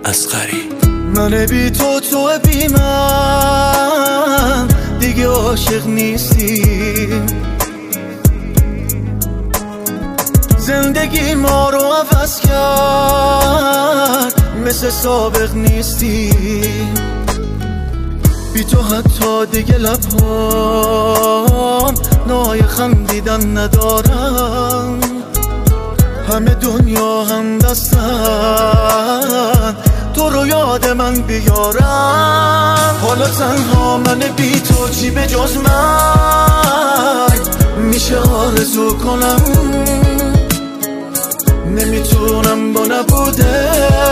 اصغری. من بی تو بی من دیگه عاشق نیستی، زندگی ما رو عوض کرد، مثل سابق نیستی. بی تو حتی دیگه لبهام نای خندیدن ندارم، همه دنیا هم دستن تو رو یاد من بیارم. حالا تنها من بی تو چی به جز من میشه آرزو کنم، نمیتونم با نبوده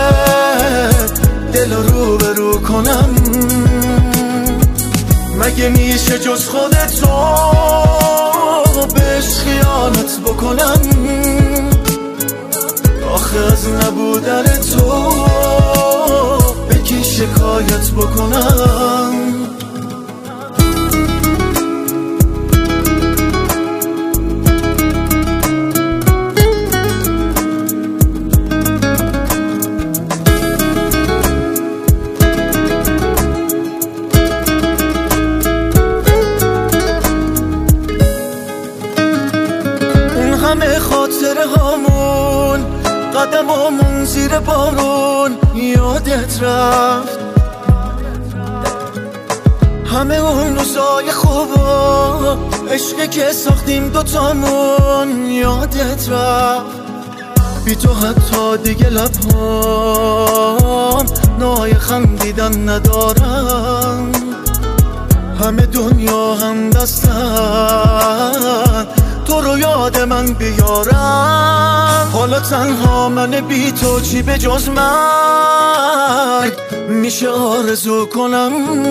دل رو برو کنم. مگه میشه جز خودتو بهش خیانت بکنم؟ آخه از نبودن تو به کی شکایت بکنم؟ اون همه خاطره هامون، قدمامون زیر بارون یادت رفت، همه اون روزای خوبا عشقی که ساختیم دوتامون یادت رفت. بی تو حتی دیگه لبهام نای خندیدن ندارم، همه دنیا هم دستن تو رو یاد من بیارم. حالا تنها من بی تو چی به جز مرگ میشه آرزو کنم؟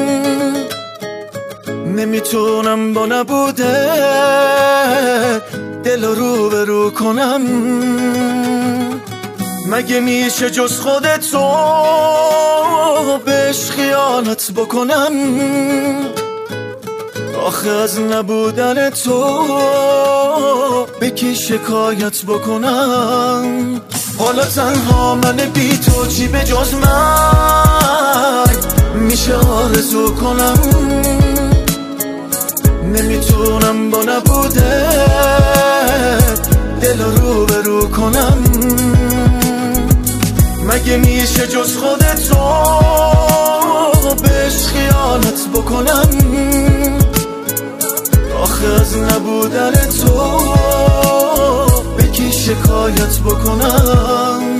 نمیتونم با نبوده دل رو برو کنم. مگه میشه جز خودتو بهش خیانت بکنم؟ آخه از نبودن تو به کی شکایت بکنم؟ حالا تنها من بی تو چی به جز مرگ میشه آرزو کنم؟ نمیتونم با نبوده دل رو برو کنم. مگه میشه جز خودتو بهش خیانت بکنم؟ آخه از نبودن تو به کی شکایت بکنم؟